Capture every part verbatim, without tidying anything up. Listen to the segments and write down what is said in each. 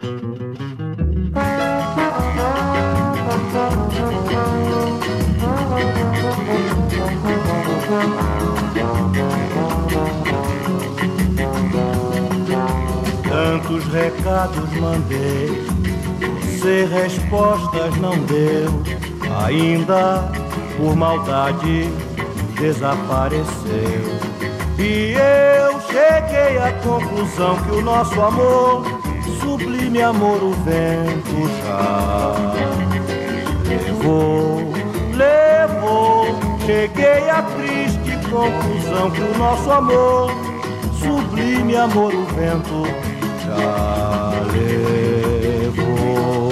Tantos recados mandei, sem respostas não deu, ainda por maldade desapareceu. E eu cheguei à conclusão que o nosso amor, sublime amor, o vento já levou, levou. Cheguei à triste conclusão que o nosso amor, sublime amor, o vento já levou.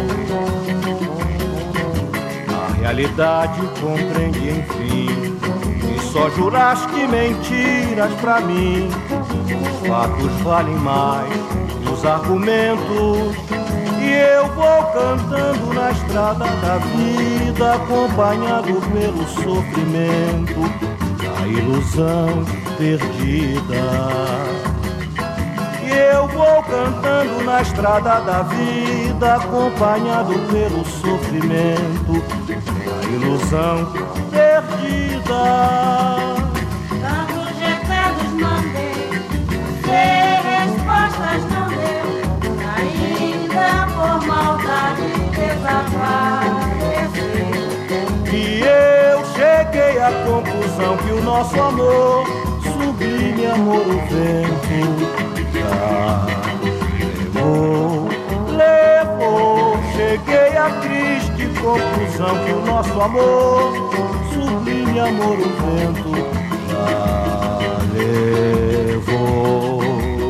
A realidade compreende enfim, e só juraste mentiras pra mim. Os fatos valem mais que os argumentos, e eu vou cantando na estrada da vida, acompanhado pelo sofrimento da ilusão perdida. E eu vou cantando na estrada da vida, acompanhado pelo sofrimento da ilusão perdida. Tantos recados mandei, sem respostas não deu, ainda por maldade desapareceu. E eu cheguei à conclusão que o nosso amor, sublime amor, o vento já levou, levou. Cheguei à triste conclusão que o nosso amor, sublime amor, o vento já levou.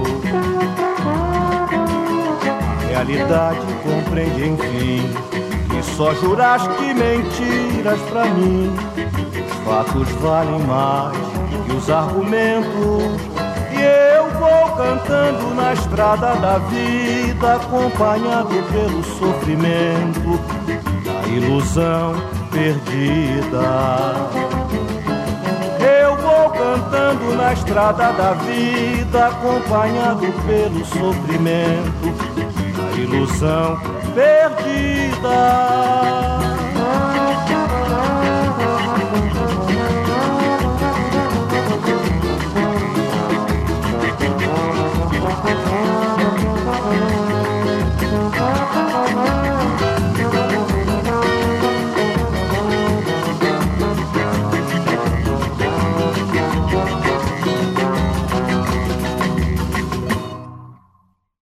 A realidade compreende enfim, que só juraste mentiras pra mim. Os fatos valem mais que os argumentos, e eu vou cantando na estrada da vida, acompanhado pelo sofrimento da ilusão perdida. Eu vou cantando na estrada da vida, acompanhado pelo sofrimento da ilusão perdida.